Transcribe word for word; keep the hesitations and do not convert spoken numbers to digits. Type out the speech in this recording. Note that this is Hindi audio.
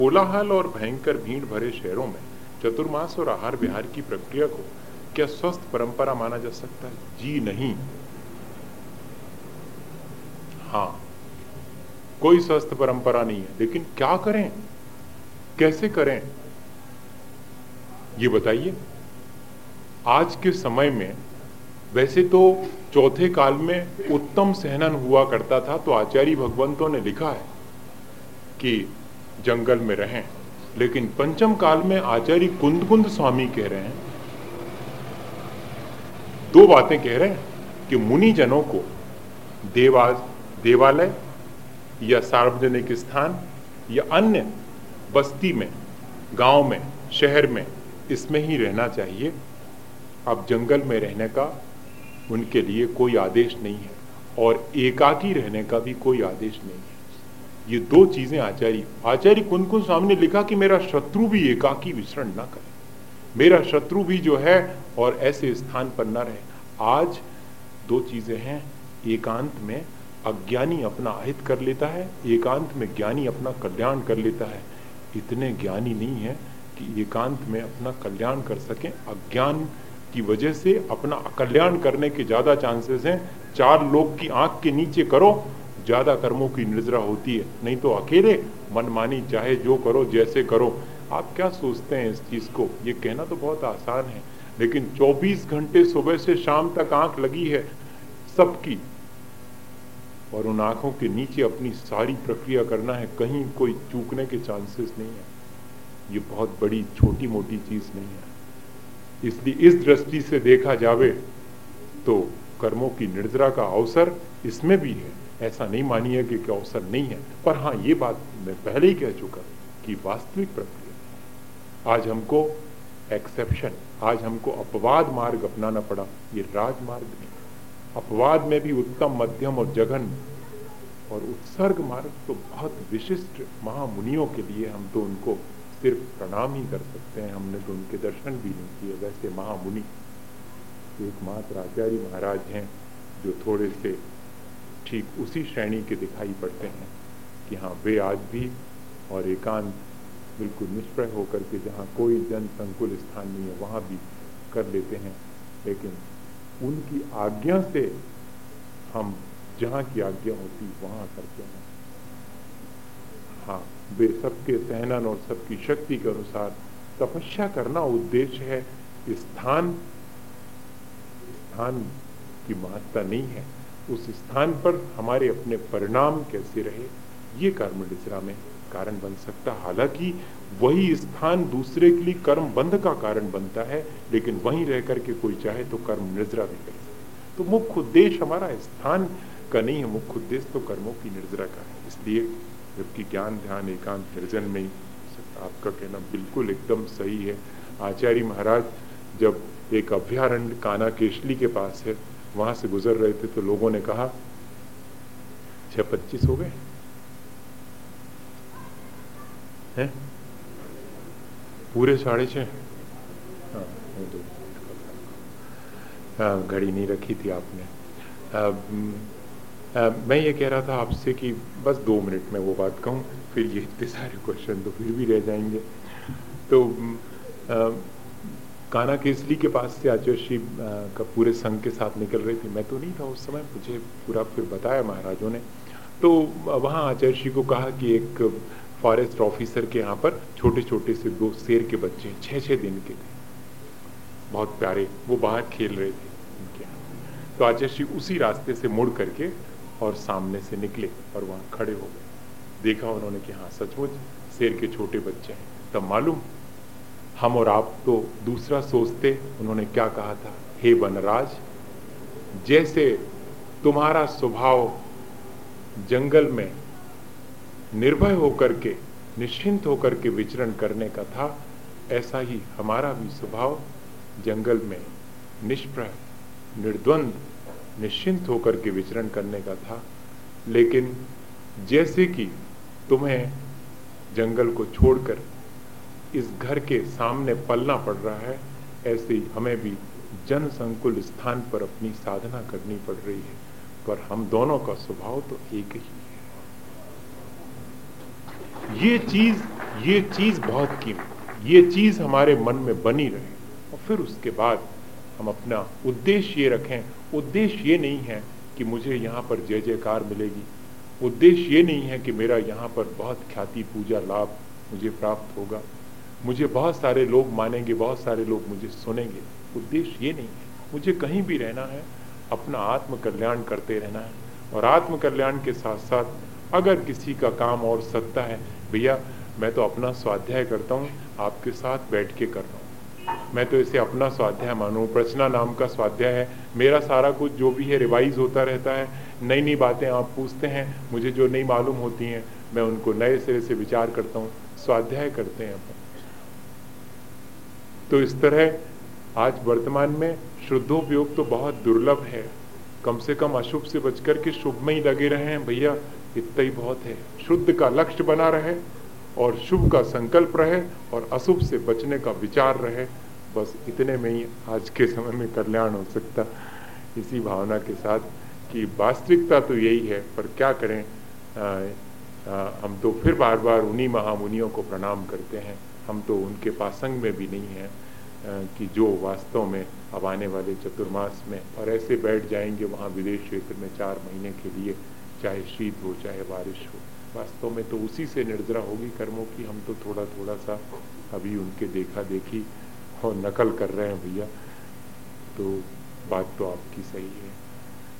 कोलाहल और भयंकर भीड़ भरे शहरों में चतुर्मास और आहार विहार की प्रक्रिया को क्या स्वस्थ परंपरा माना जा सकता है? जी नहीं। हाँ, कोई स्वस्थ परंपरा नहीं है, लेकिन क्या करें, कैसे करें, ये बताइए। आज के समय में वैसे तो चौथे काल में उत्तम सहनन हुआ करता था, तो आचार्य भगवंतों ने लिखा है कि जंगल में रहें, लेकिन पंचम काल में आचार्य कुंद कुंद स्वामी कह रहे हैं, दो बातें कह रहे हैं कि मुनि जनों को देवा देवालय या सार्वजनिक स्थान या अन्य बस्ती में, गांव में, शहर में, इसमें ही रहना चाहिए। अब जंगल में रहने का उनके लिए कोई आदेश नहीं है और एकाकी रहने का भी कोई आदेश नहीं है। ये दो चीजें आचार्य आचार्य कुंद कुंद स्वामी ने लिखा कि मेरा शत्रु भी एकाकी विचरण ना करे, मेरा शत्रु भी जो है और ऐसे स्थान पर ना रहे। आज दो चीजें हैं, एकांत में अज्ञानी अपना अहित कर लेता है, एकांत में ज्ञानी अपना कल्याण कर लेता है। इतने ज्ञानी नहीं है कि एकांत में अपना कल्याण कर सकें। अज्ञान की वजह से अपना कल्याण करने के ज्यादा चांसेस हैं। चार लोग की आंख के नीचे करो, ज्यादा कर्मों की निर्जरा होती है, नहीं तो अकेले मनमानी चाहे जो करो, जैसे करो। आप क्या सोचते हैं इस चीज को? ये कहना तो बहुत आसान है, लेकिन चौबीस घंटे सुबह से शाम तक आंख लगी है सबकी, और उन आंखों के नीचे अपनी सारी प्रक्रिया करना है, कहीं कोई चूकने के चांसेस नहीं है। ये बहुत बड़ी छोटी मोटी चीज नहीं है। इसलिए इस दृष्टि से देखा जावे तो कर्मों की निर्जरा का अवसर इसमें भी है, ऐसा नहीं मानिए कि अवसर नहीं है। पर हाँ, ये बात मैं पहले ही कह चुका कि वास्तविक प्रक्रिया आज हमको एक्सेप्शन, आज हमको अपवाद मार्ग अपनाना पड़ा, ये राजमार्ग नहीं। अपवाद में भी उत्तम, मध्यम और जघन और उत्सर्ग मार्ग तो बहुत विशिष्ट महामुनियों के लिए, हम तो उनको सिर्फ प्रणाम ही कर सकते हैं, हमने तो उनके दर्शन भी नहीं किए। वैसे महामुनि एकमात्र आचार्य महाराज हैं जो थोड़े से ठीक उसी श्रेणी के दिखाई पड़ते हैं कि हाँ, वे आज भी और एकांत बिल्कुल निष्प्रय होकर के जहाँ कोई जन संकुल स्थान नहीं है वहाँ भी कर लेते हैं। लेकिन उनकी आज्ञा से हम जहाँ की आज्ञा होती वहाँ करते हैं। हाँ, वे सबके सहनन और सबकी शक्ति के अनुसार तपस्या करना उद्देश्य है। स्थान स्थान की महत्ता नहीं है, उस स्थान पर हमारे अपने परिणाम कैसे रहे, ये कर्म निद्रा में कारण बन सकता। हालांकि वही स्थान दूसरे के लिए कर्म बंध का कारण बनता है, लेकिन वहीं रह करके कोई चाहे तो कर्म निर्जरा भी कर सकता। तो मुख्य उद्देश्य हमारा स्थान का नहीं है, मुख्य उद्देश्य तो कर्मों की निर्जरा का है। इसलिए जबकि ज्ञान ध्यान एकांत निर्जन में ही, आपका कहना बिल्कुल एकदम सही है। आचार्य महाराज जब एक अभ्यारण्य काना केशली के पास है, वहां से गुजर रहे थे तो लोगों ने कहा छह पच्चीस हो गए हैं, पूरे साढ़े छह। हाँ, हाँ, घड़ी नहीं रखी थी आपने। आ, आ, मैं ये कह रहा था आपसे कि बस दो मिनट में वो बात कहूँ, फिर ये इतने सारे क्वेश्चन तो फिर भी रह जाएंगे। तो आ, काना केसली के पास से आचार्य श्री का पूरे संघ के साथ निकल रहे थे। मैं तो नहीं था उस समय, मुझे पूरा फिर बताया महाराजों ने। तो वहाँ आचार्य श्री को कहा कि एक फॉरेस्ट ऑफिसर के यहाँ पर छोटे छोटे से दो शेर के बच्चे छः छः दिन के थे, बहुत प्यारे, वो बाहर खेल रहे थे उनके यहाँ। तो आचार्य श्री उसी रास्ते से मुड़ करके और सामने से निकले और वहाँ खड़े हो गए। देखा उन्होंने कि हाँ, सचमुच शेर के छोटे बच्चे हैं। तब मालूम हम और आप तो दूसरा सोचते। उन्होंने क्या कहा था? हे वनराज, जैसे तुम्हारा स्वभाव जंगल में निर्भय होकर के, निश्चिंत होकर के विचरण करने का था, ऐसा ही हमारा भी स्वभाव जंगल में निष्प्रय, निर्द्वंद, निश्चिंत होकर के विचरण करने का था। लेकिन जैसे कि तुम्हें जंगल को छोड़कर इस घर के सामने पलना पड़ रहा है, ऐसे ही हमें भी जन संकुल स्थान पर अपनी साधना करनी पड़ रही है। पर हम दोनों का स्वभाव तो एक ही है। ये चीज ये चीज बहुत कीमती, ये चीज हमारे मन में बनी रहे। और फिर उसके बाद हम अपना उद्देश्य ये रखें। उद्देश्य ये नहीं है कि मुझे यहाँ पर जय जयकार मिलेगी, उद्देश्य ये नहीं है कि मेरा यहाँ पर बहुत ख्याति पूजा लाभ मुझे प्राप्त होगा, मुझे बहुत सारे लोग मानेंगे, बहुत सारे लोग मुझे सुनेंगे। उद्देश्य ये नहीं है। मुझे कहीं भी रहना है, अपना आत्म कल्याण करते रहना है। और आत्म कल्याण के साथ साथ अगर किसी का काम और सकता है, भैया मैं तो अपना स्वाध्याय करता हूँ, आपके साथ बैठ के कर रहा हूँ, मैं तो इसे अपना स्वाध्याय मानूँ। प्रचना नाम का स्वाध्याय है मेरा, सारा कुछ जो भी है रिवाइज होता रहता है। नई नई बातें आप पूछते हैं, मुझे जो नहीं मालूम होती हैं मैं उनको नए सिरे से विचार करता हूँ, स्वाध्याय करते हैं अपन। तो इस तरह आज वर्तमान में शुद्धोपयोग तो बहुत दुर्लभ है। कम से कम अशुभ से बचकर के शुभ में ही लगे रहे हैं भैया, इतना ही बहुत है। शुद्ध का लक्ष्य बना रहे और शुभ का संकल्प रहे और अशुभ से बचने का विचार रहे, बस इतने में ही आज के समय में कल्याण हो सकता। इसी भावना के साथ कि वास्तविकता तो यही है, पर क्या करें, आ, आ, हम तो फिर बार बार उन्हीं महामुनियों को प्रणाम करते हैं। हम तो उनके पासंग में भी नहीं हैं कि जो वास्तव में अब आने वाले चतुर्मास में और ऐसे बैठ जाएंगे वहाँ विदेश क्षेत्र में चार महीने के लिए, चाहे शीत हो चाहे बारिश हो, वास्तव में तो उसी से निर्जरा होगी कर्मों की। हम तो थोड़ा थोड़ा सा अभी उनके देखा देखी और नकल कर रहे हैं भैया। तो बात तो आपकी सही है।